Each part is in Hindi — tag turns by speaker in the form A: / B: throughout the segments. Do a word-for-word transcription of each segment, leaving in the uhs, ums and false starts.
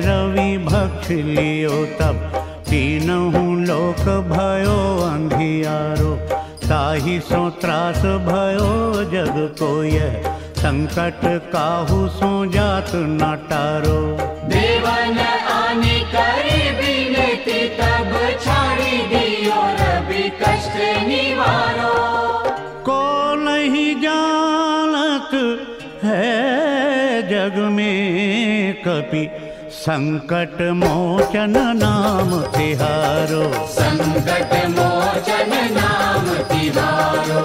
A: रवि भक्ष लियो तब, तीनहु लोक भयो अंधियारो। ताहि सो त्रास भयो जग को यह, संकट काहू सो जात न टारो।
B: देवन आने करे बिनती, तब छाड़ी दियो रवि कष्ट निवारो।
A: को नहीं जानत है जग में कपि, संकट मोचन नाम तिहारो।
B: संकट मोचन नाम तिहारो।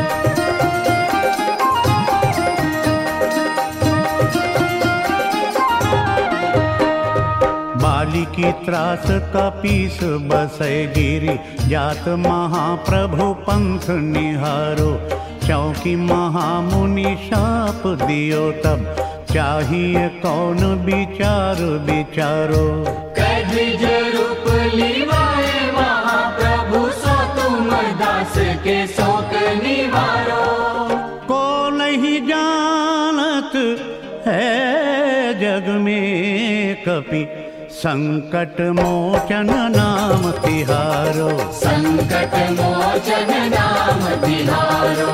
A: बाली की त्रास कपीस बसै गिरी, जात महाप्रभु पंथ निहारो। चौकी महामुनि शाप दियो तब, चाहिए कौन विचार विचारो।
B: कद्विज रूप लिवाए महाप्रभु, सो तुम दास के शोक निवारो।
A: को नहीं जानत है जग में कपि, संकट मोचन नाम तिहारो।
B: संकट मोचन नाम तिहारो।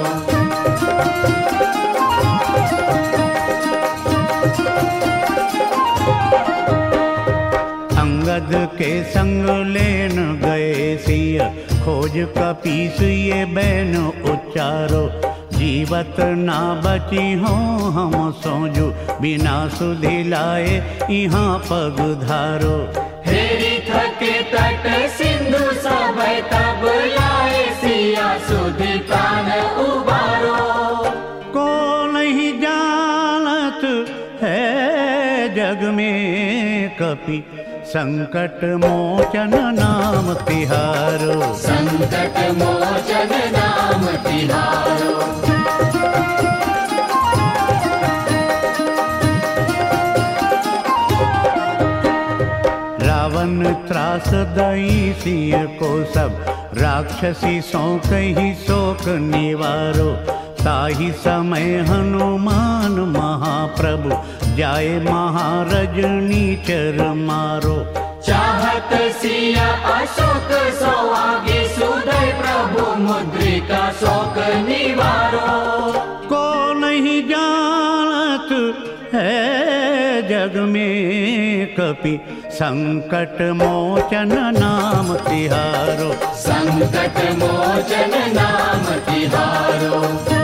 A: अंगद के संग लेन गए सिया, खोज कपीस ये बैन उच्चारो। जीवत ना बची हो हम सोजू, बिना सुधि लाए यहाँ पग धारो।
B: हेरी थके तट सिंधु सब, तब लाए सिया सुधि प्राण उबारो।
A: को नहीं जानत है जग में कपि, संकट मोचन नाम तिहारो।
B: संकट मोचन नाम तिहारो।
A: रावण त्रास दई सिय को सब, राक्षसी सो कही शोक निवारो। ताहि समय हनुमान महाप्रभु, जाए महारजनी चर मारो।
B: चाहत सिया अशोक सो आगे, सुदय प्रभु मुद्रिका शोक निवारो।
A: को नहीं जानत है जग में कपि, संकट मोचन नाम तिहारो।
B: संकट मोचन नाम तिहारो।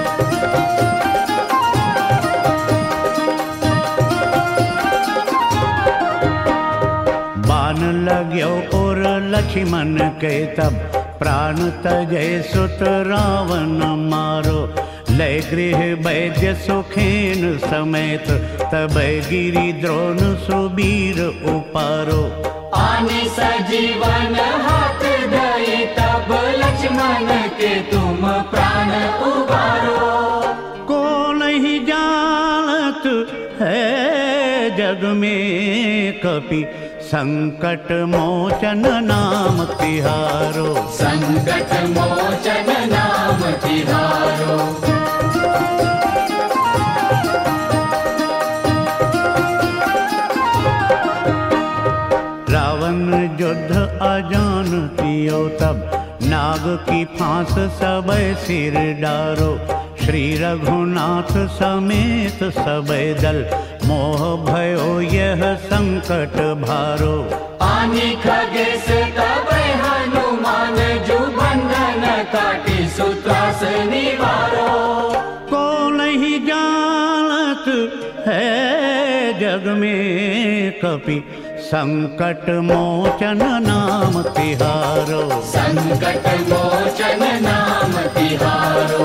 A: बान लाग्यो और लक्ष्मण के तब, प्राण तजय सुत रावण मारो। लय गृह वैद्य सुखेन समेत, तब गिरी द्रोण सुबीर उपारो।
B: आने सजीवन हाथ दई, तब लक्ष्मण के तुम प्राण उबारो।
A: को नहीं जानत है जग में कपि, संकट मोचन नाम तिहारो।
B: संकट मोचन नाम तिहारो।
A: रावण युद्ध अजान कियो तब, नाग की फांस सब सिर डारो। श्री रघुनाथ समेत सब दल, मोह भयो यह संकट भारो।
B: आनि खगेश तब हनुमान, जो बंधन काटी सुत्रास निवारो।
A: को नहीं जानत है जग में कपि, संकट मोचन नाम तिहारो।
B: संकट मोचन नाम तिहारो।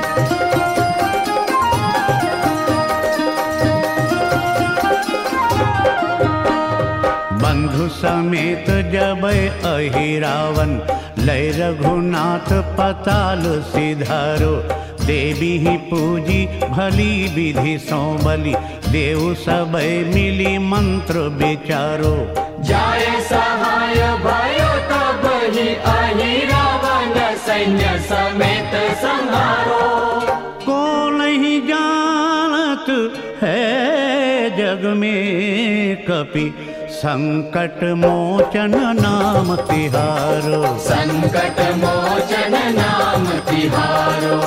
A: बंधु समेत जब अहिरावन, लय रघुनाथ पताल सिधारो। देवी ही पूजी भली विधि सो बलि, देव सब मिली मंत्र विचारो।
B: जाए सहाय भयो तब ही अहिरावन, सैन्य समेत संहारो।
A: को नहीं जानत है जग में कपि, संकट मोचन नाम तिहारो।
B: संकट मोचन नाम तिहारो।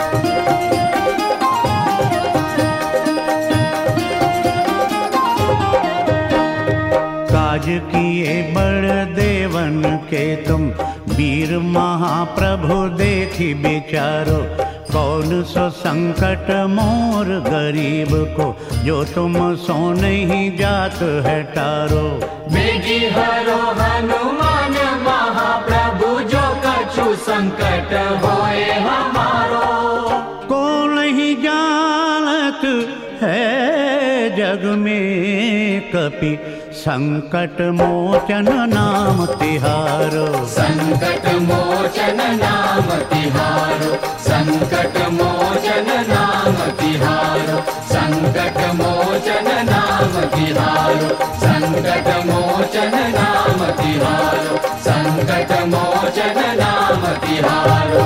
A: काज किए बड़ देवन के तुम, वीर महाप्रभु देखी विचारो। कौन सो संकट मोर गरीब को, जो तुम सो नहीं जात है टारो।
B: बेगी हरो हनुमान महाप्रभु, जो कछु संकट होए हमारो।
A: को नहीं जानत है जग में कपि, संकट मोचन नाम तिहारो।
B: संकट मोचन नाम तिहारो। संकट मोचन नाम तिहारो। संकट मोचन नाम तिहारो। संकट मोचन नाम तिहारो। संकट मोचन नाम तिहारो।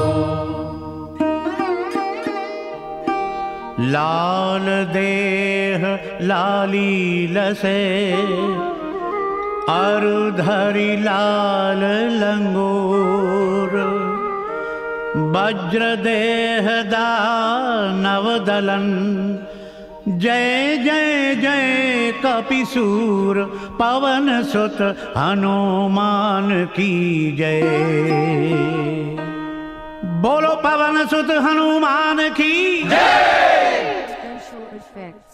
A: लाल देह लाली लसे, अरुधरि लाल लंगूर। वज्र देह दानव दलन, जय जय जय कपिसूर। पवन सुत हनुमान की जय। बोलो पवन सुत हनुमान की जय।
C: Special effects.